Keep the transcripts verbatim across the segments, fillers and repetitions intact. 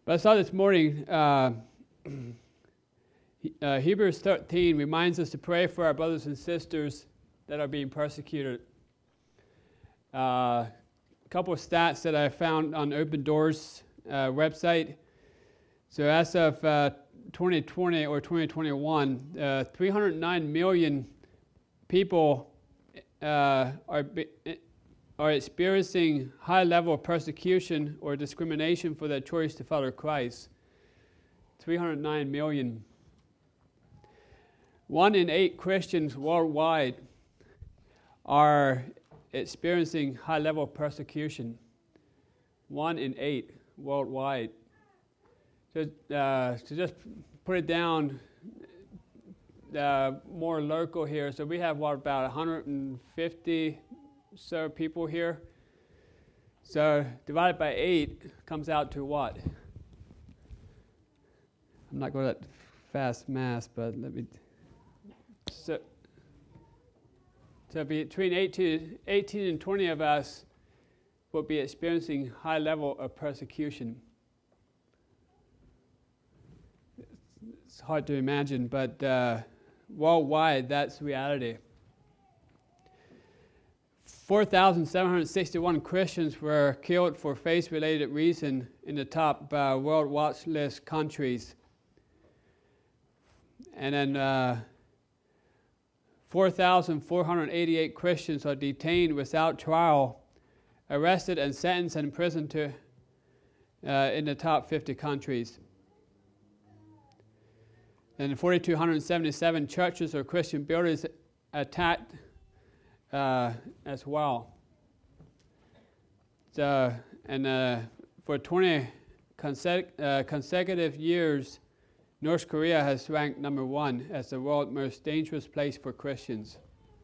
But I saw this morning, uh, uh, Hebrews thirteen reminds us to pray for our brothers and sisters that are being persecuted. Uh, a couple of stats that I found on Open Doors uh, website. So as of uh, twenty twenty or twenty twenty-one, uh, three hundred nine million people uh, are be, are experiencing high level of persecution or discrimination for their choice to follow Christ. three hundred nine million. One in eight Christians worldwide are experiencing high level of persecution. One in eight worldwide. So uh, to just put it down uh, more local here, so we have what, about one hundred fifty so people here. So divided by eight comes out to what? I'm not going to that fast math, but let me. So, so between eighteen, eighteen and twenty of us will be experiencing high level of persecution. It's hard to imagine, but uh, worldwide, that's reality. four thousand seven hundred sixty-one Christians were killed for faith-related reason in the top uh, World Watch List countries. And then uh, four thousand four hundred eighty-eight Christians are detained without trial, arrested and sentenced and imprisoned to, uh, in the top fifty countries. And four thousand two hundred seventy-seven churches or Christian buildings attacked uh, as well. So, and uh, for twenty consec- uh, consecutive years, North Korea has ranked number one as the world's most dangerous place for Christians.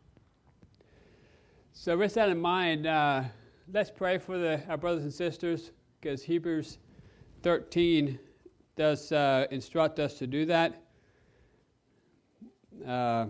So with that in mind, uh, let's pray for the, our brothers and sisters, because Hebrews thirteen does uh, instruct us to do that. Uh,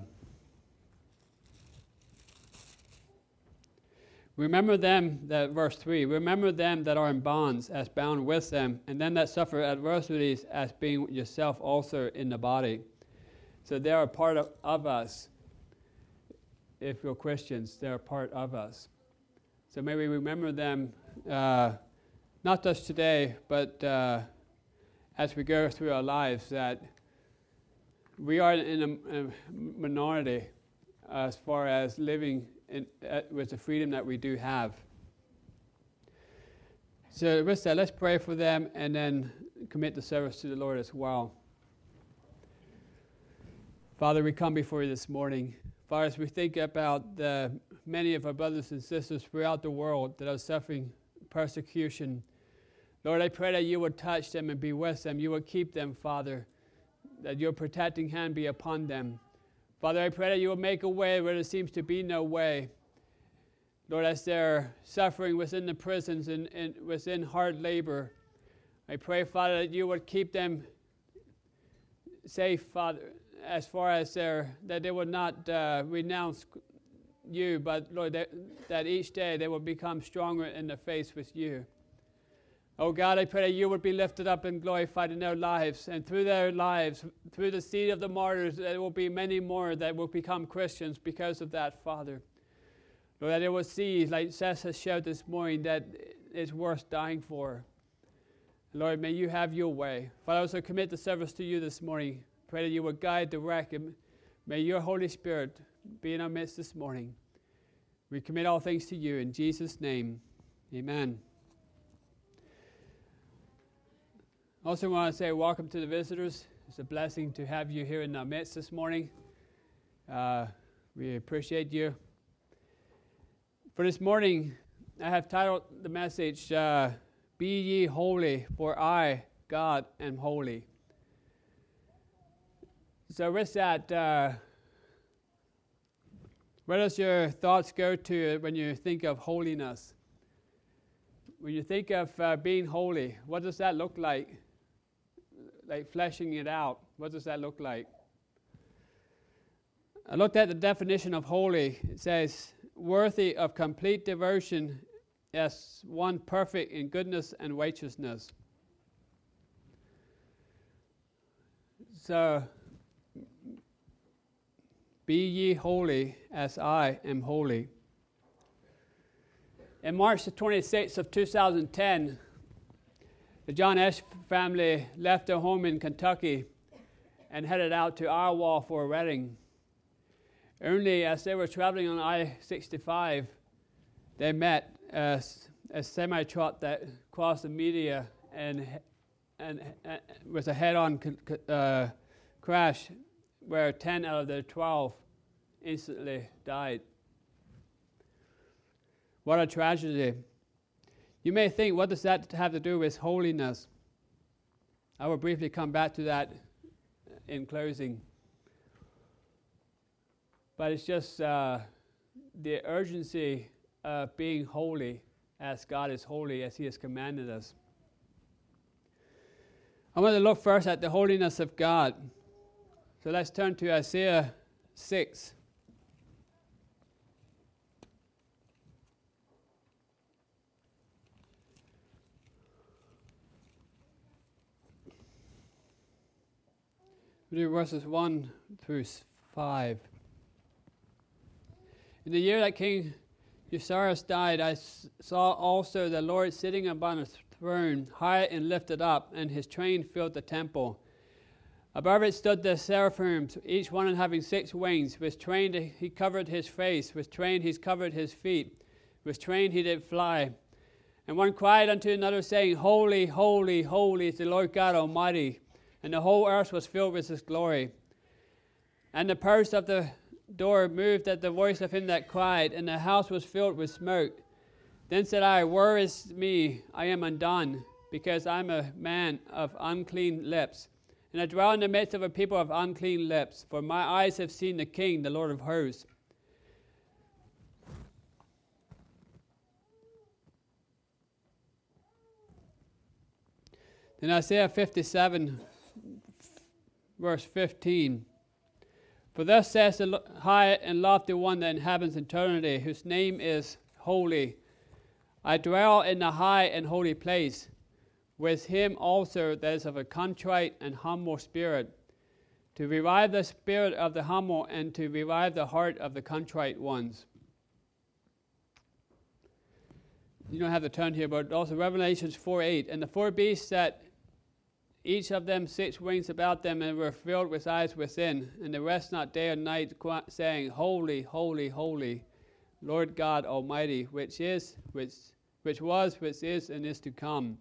remember them, that verse three, remember them that are in bonds as bound with them, and them that suffer adversities as being yourself also in the body. So they are a part of, of us. If you're Christians, they're a part of us. So may we remember them, uh, not just today, but uh, as we go through our lives, that we are in a, a minority as far as living in, uh, with the freedom that we do have. So with that, let's pray for them and then commit the service to the Lord as well. Father, we come before you this morning. Father, as we think about the many of our brothers and sisters throughout the world that are suffering persecution, Lord, I pray that you would touch them and be with them. You would keep them, Father, that your protecting hand be upon them. Father, I pray that you will make a way where there seems to be no way. Lord, as they're suffering within the prisons and, and within hard labor, I pray, Father, that you would keep them safe, Father, as far as they're, that they would not uh, renounce you, but Lord, that, that each day they will become stronger in the faith with you. Oh God, I pray that you would be lifted up and glorified in their lives, and through their lives, through the seed of the martyrs, there will be many more that will become Christians because of that, Father. Lord, that they will see, like Seth has showed this morning, that it's worth dying for. Lord, may you have your way. Father, I also commit the service to you this morning. Pray that you would guide, direct, and may your Holy Spirit be in our midst this morning. We commit all things to you in Jesus' name. Amen. I also want to say welcome to the visitors. It's a blessing to have you here in our midst this morning. Uh, we appreciate you. For this morning, I have titled the message, uh, Be Ye Holy, for I, God, am holy. So with that, uh, where does your thoughts go to when you think of holiness? When you think of uh, being holy, what does that look like? Like fleshing it out, what does that look like? I looked at the definition of holy. It says, worthy of complete devotion as one perfect in goodness and righteousness. So, be ye holy as I am holy. In March the twenty-sixth of two thousand ten, the John Esch family left their home in Kentucky and headed out to Iowa for a wedding. Only as they were traveling on I sixty-five, they met a, a semi-truck that crossed the median and and uh, with a head-on uh, crash where ten out of the twelve instantly died. What a tragedy. You may think, what does that have to do with holiness? I will briefly come back to that in closing. But it's just uh, the urgency of being holy as God is holy, as He has commanded us. I want to look first at the holiness of God. So let's turn to Isaiah six. We do verses one through five. In the year that King Uzziah died, I saw also the Lord sitting upon a throne, high and lifted up, and His train filled the temple. Above it stood the seraphims, each one having six wings. With train he covered his face, with train he covered his feet, with train he did fly. And one cried unto another, saying, Holy, holy, holy is the Lord God Almighty, and the whole earth was filled with His glory. And the post of the door moved at the voice of him that cried, and the house was filled with smoke. Then said I, Woe is me, I am undone, because I am a man of unclean lips, and I dwell in the midst of a people of unclean lips, for my eyes have seen the King, the Lord of hosts. In Isaiah fifty-seven, verse fifteen, For thus says the high and lofty one that inhabits eternity, whose name is holy. I dwell in the high and holy place, with him also that is of a contrite and humble spirit, to revive the spirit of the humble and to revive the heart of the contrite ones. You don't have to turn here, but also Revelations four eight. And the four beasts that each of them six wings about them, and were filled with eyes within, and the rest not day and night, saying, Holy, holy, holy, Lord God Almighty, which is, which, which was, which is, and is to come.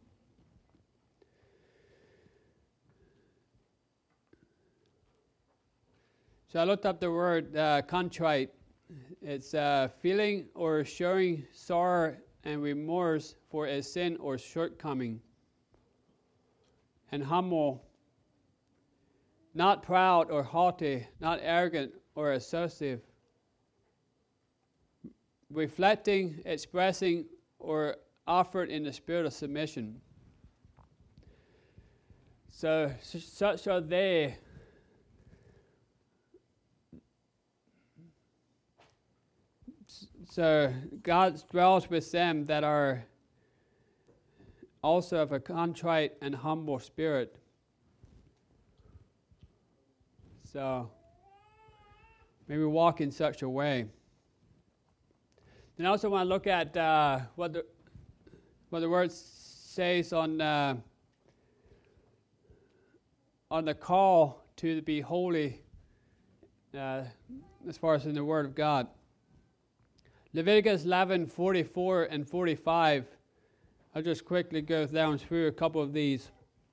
So I looked up the word uh, contrite. It's uh, feeling or showing sorrow and remorse for a sin or shortcoming. And humble, not proud or haughty, not arrogant or associative, reflecting, expressing, or offered in the spirit of submission. So, such are they. So, God dwells with them that are also of a contrite and humble spirit. So, maybe walk in such a way. Then I also want to look at uh, what the what the word says on uh, on the call to be holy, uh, as far as in the Word of God. Leviticus eleven forty-four and forty-five. I'll just quickly go down through a couple of these.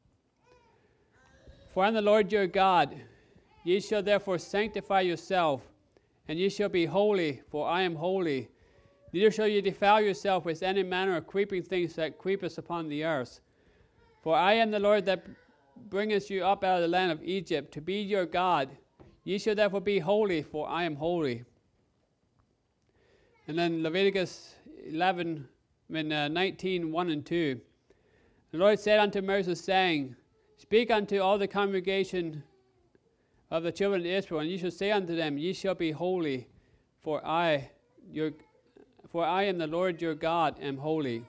For I am the Lord your God. Ye shall therefore sanctify yourself, and ye shall be holy, for I am holy. Neither shall ye defile yourself with any manner of creeping things that creepeth upon the earth. For I am the Lord that bringeth you up out of the land of Egypt, to be your God. Ye shall therefore be holy, for I am holy. And then Leviticus eleven, I mean, uh, nineteen, one and two. The Lord said unto Moses, saying, Speak unto all the congregation of the children of Israel, and ye shall say unto them, Ye shall be holy, for I, your, for I am the Lord your God, am holy.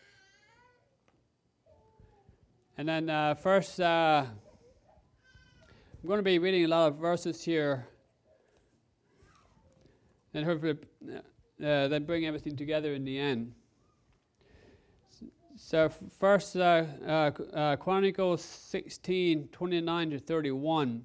And then uh, First uh, I'm going to be reading a lot of verses here, and hopefully uh, then bring everything together in the end. So first, uh, uh, uh, Chronicles sixteen, twenty-nine to thirty-one.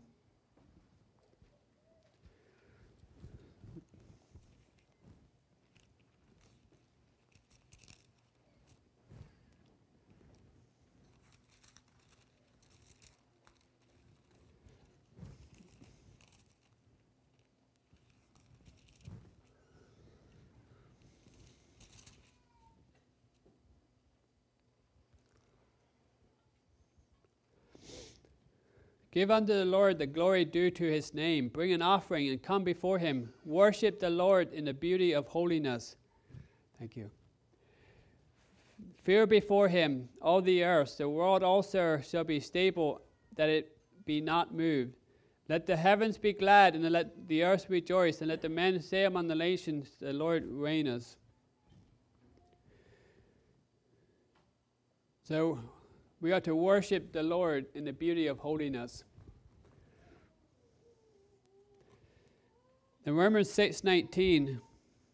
Give unto the Lord the glory due to his name. Bring an offering and come before him. Worship the Lord in the beauty of holiness. Thank you. Fear before him all the earth. The world also shall be stable, that it be not moved. Let the heavens be glad, and let the earth rejoice, and let the men say among the nations, the Lord reigneth. So, we are to worship the Lord in the beauty of holiness. In Romans six nineteen,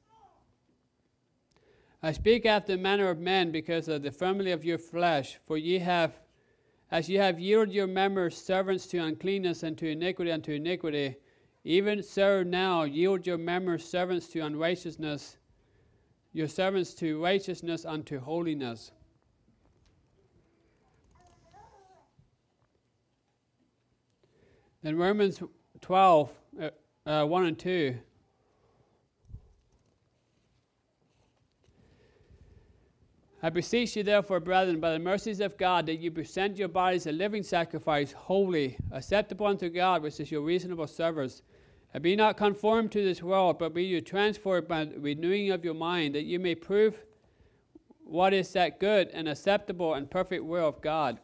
I speak after the manner of men because of the family of your flesh, for ye have, as ye have yielded your members servants to uncleanness and to iniquity unto iniquity, even so now yield your members servants to unrighteousness, your servants to righteousness unto holiness. In Romans twelve, uh, uh, one and two. I beseech you therefore, brethren, by the mercies of God, that you present your bodies a living sacrifice, holy, acceptable unto God, which is your reasonable service. And be not conformed to this world, but be you transformed by the renewing of your mind, that you may prove what is that good and acceptable and perfect will of God.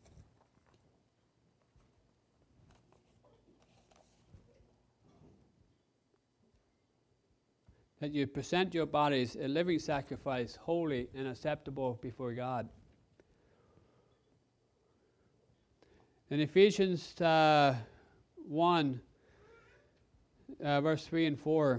That you present your bodies a living sacrifice, holy and acceptable before God. In Ephesians uh, one, uh, verse three and four.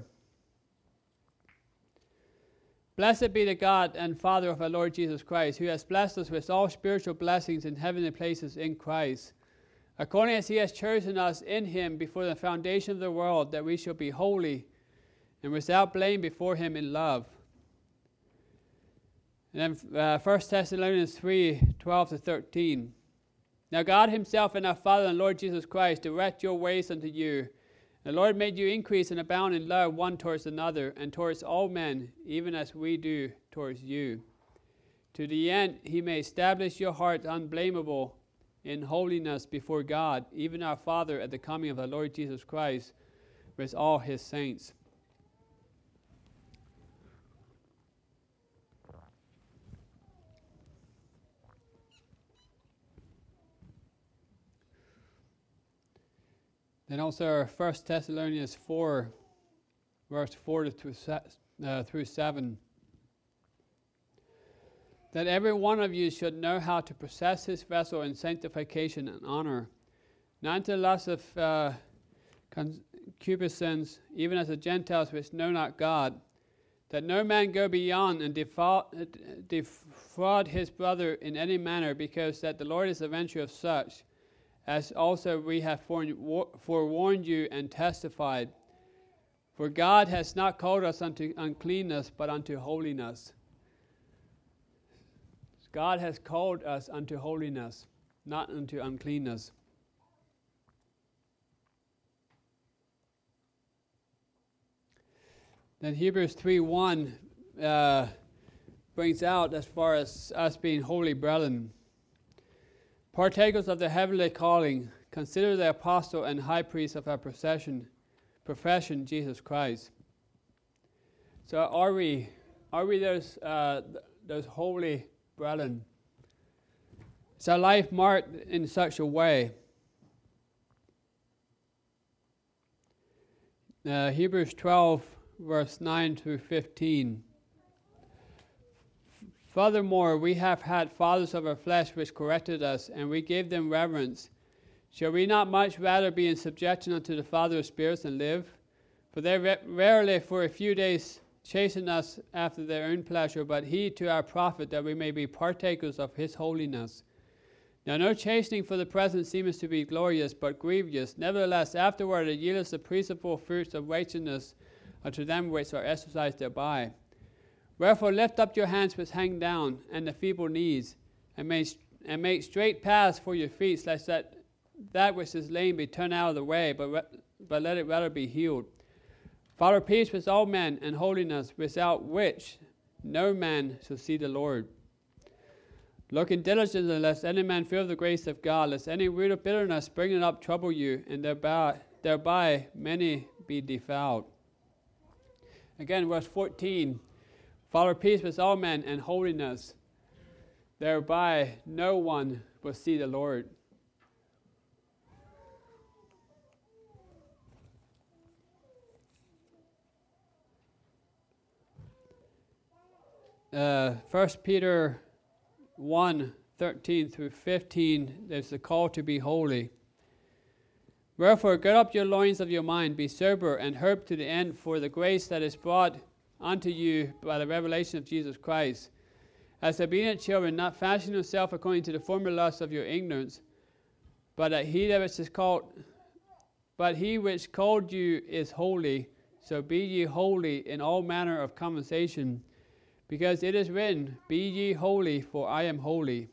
Blessed be the God and Father of our Lord Jesus Christ, who has blessed us with all spiritual blessings in heavenly places in Christ, according as he has chosen us in him before the foundation of the world, that we shall be holy and without blame before him in love. And then uh, First Thessalonians three, twelve to thirteen. Now God himself and our Father and Lord Jesus Christ direct your ways unto you. The Lord made you increase and abound in love one towards another, and towards all men, even as we do towards you. To the end he may establish your heart unblameable in holiness before God, even our Father, at the coming of our Lord Jesus Christ with all his saints. Then also First Thessalonians four, verse four to uh, through seven. That every one of you should know how to possess his vessel in sanctification and honor, not to the lust of uh, concupiscence, even as the Gentiles which know not God, that no man go beyond and defraud, defraud his brother in any manner, because that the Lord is the avenger of such, as also we have forewarned you and testified. For God has not called us unto uncleanness, but unto holiness. God has called us unto holiness, not unto uncleanness. Then Hebrews three one uh, brings out as far as us being holy brethren. Partakers of the heavenly calling, consider the apostle and high priest of our profession, profession, Jesus Christ. So are we, are we those, uh, those holy brethren? Is our life marked in such a way? Uh, Hebrews twelve, verse nine through fifteen. Furthermore, we have had fathers of our flesh which corrected us, and we gave them reverence, Shall we not much rather be in subjection unto the Father of spirits and live? For they rarely for a few days chasten us after their own pleasure, but he to our profit, that we may be partakers of his holiness. Now no chastening for the present seemeth to be glorious, but grievous. Nevertheless, afterward it yieldeth the peaceable fruits of righteousness unto them which are exercised thereby. Wherefore lift up your hands which hang down, and the feeble knees, and make, and make straight paths for your feet, lest that, that which is lame be turned out of the way, but, re- but let it rather be healed. Follow peace with all men, and holiness, without which no man shall see the Lord. Looking diligently, lest any man feel the grace of God, lest any root of bitterness springing up trouble you, and thereby, thereby many be defiled. Again, verse fourteen. Follow peace with all men and holiness, thereby no one will see the Lord. Uh, First Peter one, thirteen through fifteen, there's the call to be holy. Wherefore, gird up your loins of your mind, be sober, and hope to the end for the grace that is brought unto you by the revelation of Jesus Christ. As obedient children, not fashion yourself according to the former lusts of your ignorance, but that he that which is called, but he which called you is holy, so be ye holy in all manner of conversation, because it is written, Be ye holy, for I am holy.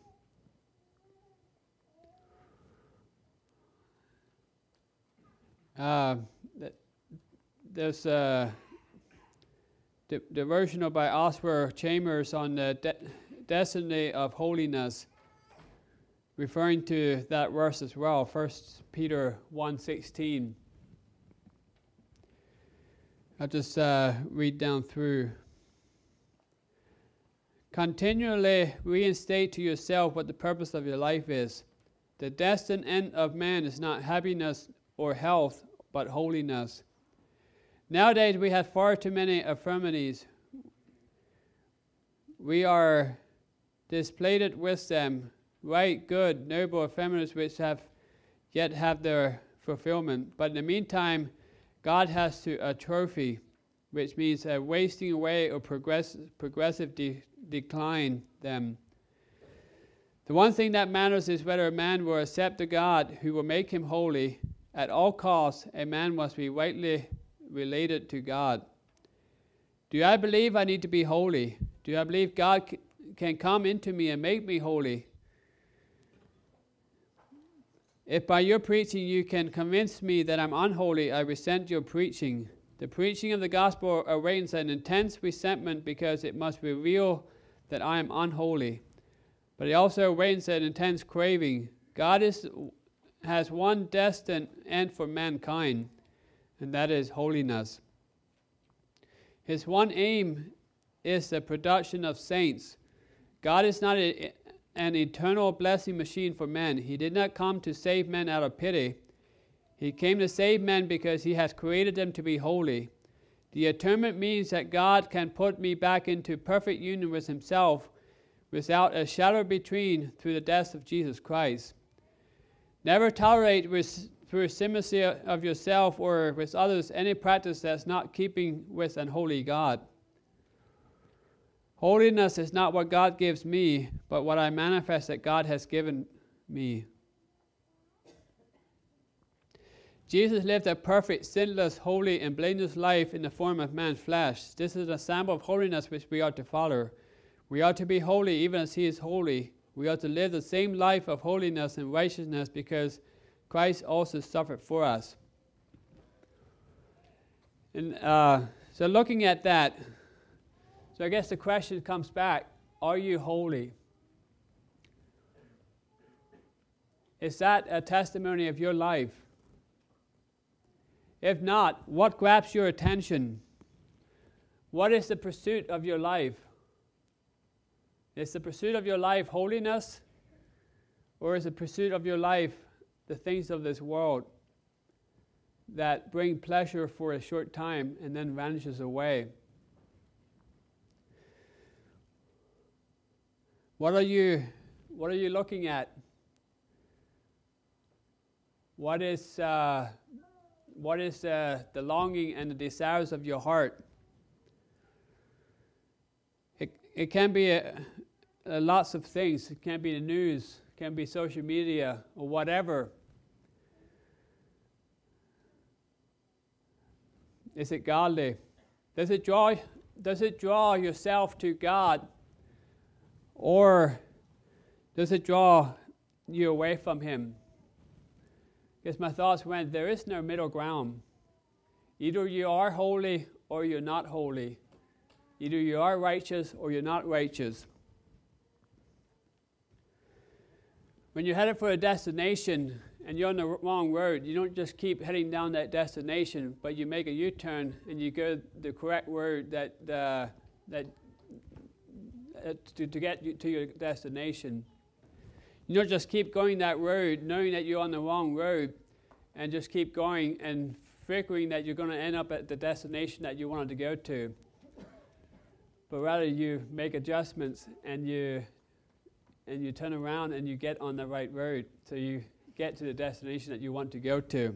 Uh, there's a de- devotional by Oscar Chambers on the de- destiny of holiness, referring to that verse as well, First Peter one sixteen. I'll just uh, read down through. Continually reinstate to yourself what the purpose of your life is. The destined end of man is not happiness or health, but holiness. Nowadays we have far too many infirmities. We are displayed with them, right, good, noble infirmities which have yet have their fulfillment. But in the meantime, God has to a trophy, which means a wasting away or progress, progressive de- decline them. The one thing that matters is whether a man will accept the God who will make him holy. At all costs, a man must be rightly related to God. Do I believe I need to be holy? Do I believe God c- can come into me and make me holy? If by your preaching you can convince me that I'm unholy, I resent your preaching. The preaching of the gospel awakens an intense resentment because it must reveal that I am unholy. But it also awakens an intense craving. God is, has one destined end for mankind, and that is holiness. His one aim is the production of saints. God is not a, an eternal blessing machine for men. He did not come to save men out of pity. He came to save men because he has created them to be holy. The atonement means that God can put me back into perfect union with himself without a shadow between through the death of Jesus Christ. Never tolerate with, through sympathy of yourself or with others any practice that's not keeping with an holy God. Holiness is not what God gives me, but what I manifest that God has given me. Jesus lived a perfect, sinless, holy, and blameless life in the form of man's flesh. This is a sample of holiness which we are to follow. We are to be holy even as he is holy. We are to live the same life of holiness and righteousness because Christ also suffered for us. And uh, so looking at that, so I guess the question comes back, are you holy? Is that a testimony of your life? If not, what grabs your attention? What is the pursuit of your life? Is the pursuit of your life holiness? Or is the pursuit of your life the things of this world that bring pleasure for a short time and then vanishes away? What are you, what are you looking at? What is uh, what is uh, the longing and the desires of your heart? It it can be a, a lots of things. It can be the news, it can be social media, or whatever. Is it godly? Does it draw does it draw yourself to God, or does it draw you away from Him? Because my thoughts went, there is no middle ground. Either you are holy or you're not holy. Either you are righteous or you're not righteous. When you're headed for a destination and you're on the wrong road, you don't just keep heading down that destination, but you make a U-turn and you go the correct road that uh, that uh, to, to get you to your destination. You don't just keep going that road knowing that you're on the wrong road and just keep going and figuring that you're going to end up at the destination that you wanted to go to. But rather you make adjustments and you and you turn around and you get on the right road so you get to the destination that you want to go to.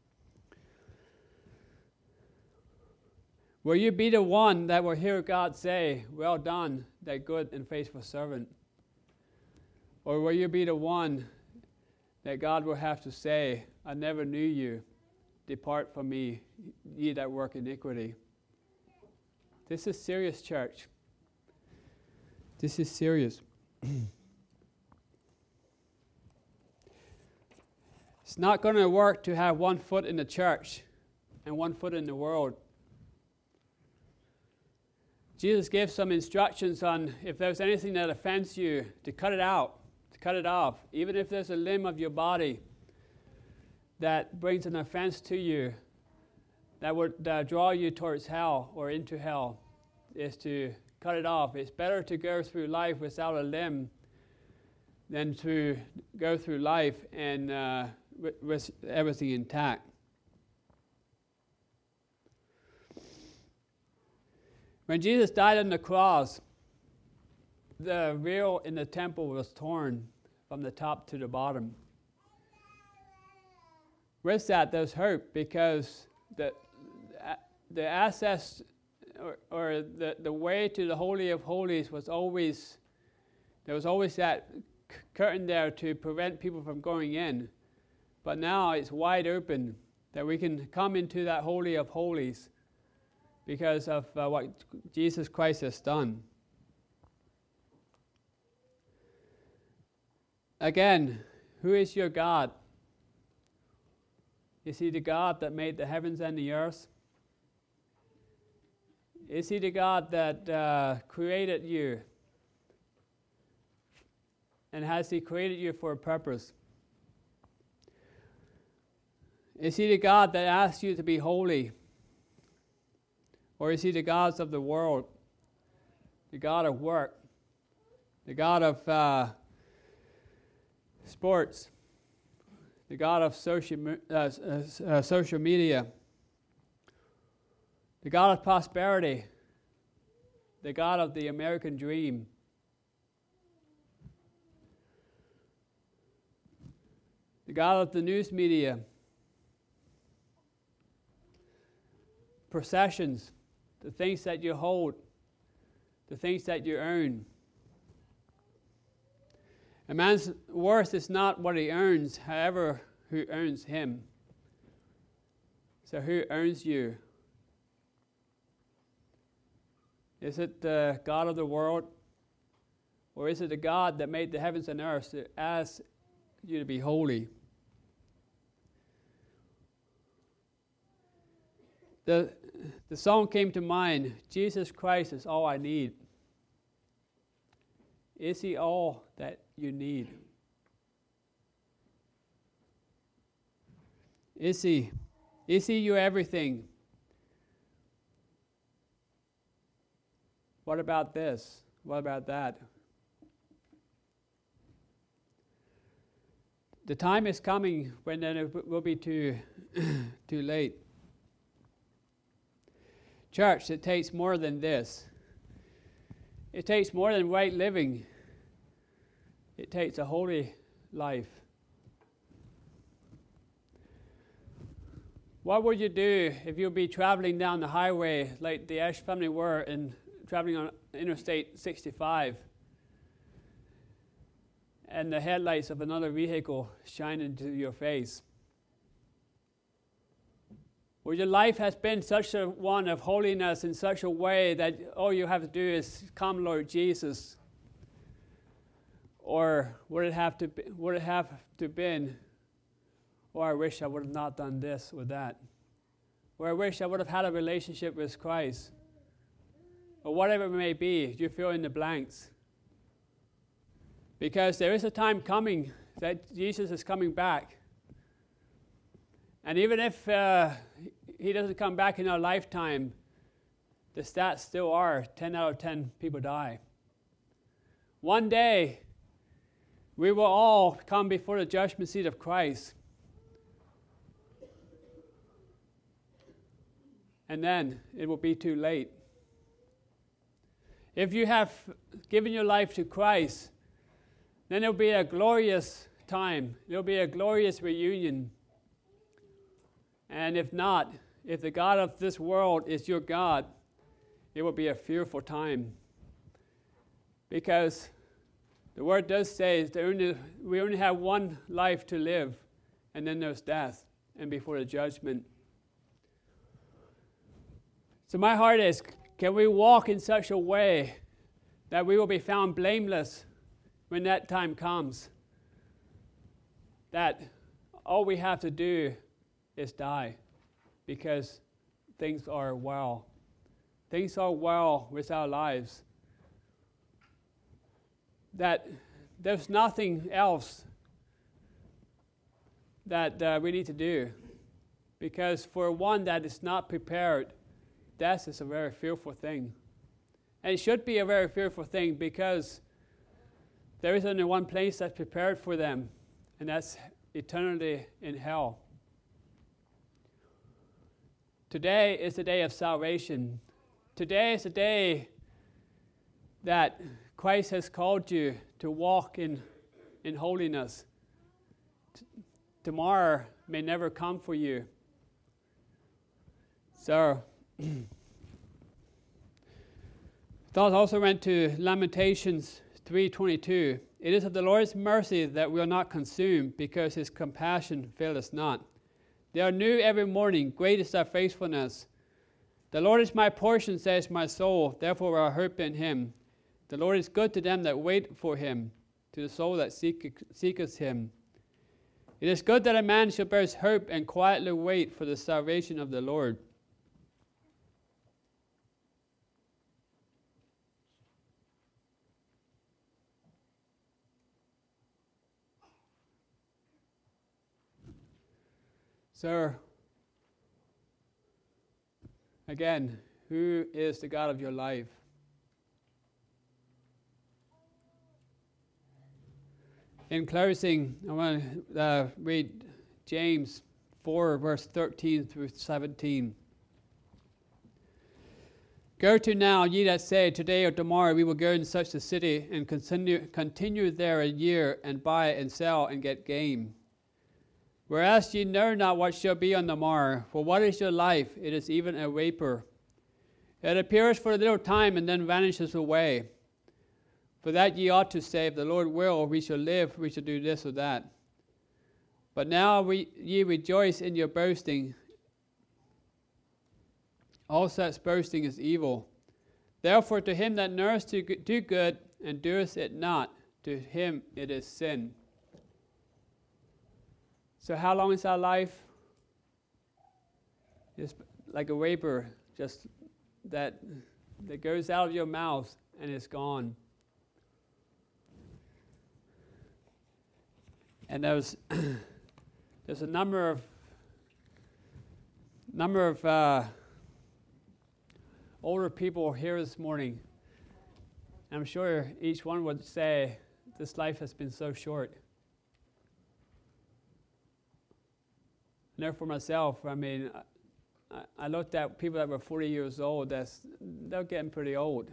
Will you be the one that will hear God say, "Well done, thy good and faithful servant"? Or will you be the one that God will have to say, "I never knew you. Depart from me, ye that work iniquity"? This is serious, church. This is serious. It's not going to work to have one foot in the church and one foot in the world. Jesus gave some instructions on if there's anything that offends you, to cut it out, to cut it off. Even if there's a limb of your body that brings an offense to you, that would uh, draw you towards hell or into hell, is to cut it off. It's better to go through life without a limb than to go through life and uh, with, with everything intact. When Jesus died on the cross, the veil in the temple was torn from the top to the bottom. With that, there's hope, because the the access or, or the, the way to the Holy of Holies was always, there was always that c- curtain there to prevent people from going in. But now it's wide open that we can come into that Holy of Holies because of uh, what Jesus Christ has done. Again, who is your God? Is He the God that made the heavens and the earth? Is He the God that uh, created you? And has He created you for a purpose? Is He the God that asks you to be holy? Or is He the gods of the world? The God of work? The God of uh, sports? The God of social, uh, uh, social media? The God of prosperity? The God of the American dream? The God of the news media? Possessions, the things that you hold, the things that you earn. A man's worth is not what he earns, however, who earns him. So who earns you? Is it the God of the world? Or is it the God that made the heavens and earth to ask you to be holy? The, the song came to mind, Jesus Christ is all I need. Is He all that you need? Is He? Is He your everything? What about this? What about that? The time is coming when then it will be too, too late. Church, it takes more than this. It takes more than right living. It takes a holy life. What would you do if you'd be traveling down the highway like the Ash family were and traveling on Interstate sixty-five and the headlights of another vehicle shine into your face? Where your life has been such a one of holiness in such a way that all you have to do is come, Lord Jesus? Or would it have to be, would it have to been, or I wish I would have not done this or that, or I wish I would have had a relationship with Christ, or whatever it may be, you fill in the blanks. Because there is a time coming that Jesus is coming back. And even if uh, he doesn't come back in our lifetime, the stats still are ten out of ten people die. One day, we will all come before the judgment seat of Christ. And then it will be too late. If you have given your life to Christ, then it will be a glorious time. It will be a glorious reunion. And if not, if the God of this world is your God, it will be a fearful time. Because the word does say that only, we only have one life to live, and then there's death, and before the judgment. So my heart is, can we walk in such a way that we will be found blameless when that time comes? That all we have to do is die, because things are well. Things are well with our lives. That there's nothing else that uh, we need to do. Because for one that is not prepared, death is a very fearful thing. And it should be a very fearful thing, because there is only one place that's prepared for them, and that's eternity in hell. Today is the day of salvation. Today is the day that Christ has called you to walk in, in holiness. T- tomorrow may never come for you. So, thoughts also went to Lamentations three twenty-two. It is of the Lord's mercy that we are not consumed, because his compassion faileth not. They are new every morning. Great is thy faithfulness. The Lord is my portion, says my soul. Therefore I hope in him. The Lord is good to them that wait for him, to the soul that seek, seeketh him. It is good that a man shall bear his hope and quietly wait for the salvation of the Lord. So, again, who is the God of your life? In closing, I want to uh, read James four, verse thirteen through seventeen. Go to now, ye that say, today or tomorrow we will go in such a city, and continue, continue there a year, and buy and sell, and get gain. Whereas ye know not what shall be on the morrow, for what is your life? It is even a vapor. It appears for a little time, and then vanishes away. For that ye ought to say, if the Lord will, we shall live, we shall do this or that. But now we, ye rejoice in your boasting. All such boasting is evil. Therefore to him that knoweth to do good, and doeth it not, to him it is sin. So how long is our life? It's like a vapor, just that, that goes out of your mouth and is gone. And there's there's a number of number of uh, older people here this morning. I'm sure each one would say, "This life has been so short." And there for myself, I mean, I, I looked at people that were forty years old. That's they're getting pretty old.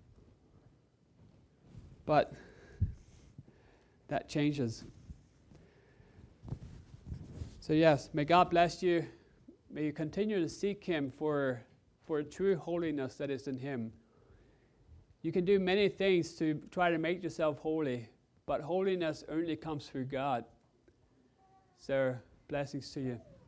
But that changes. So yes, may God bless you. May you continue to seek Him for, for true holiness that is in Him. You can do many things to try to make yourself holy, but holiness only comes through God. So, blessings to you.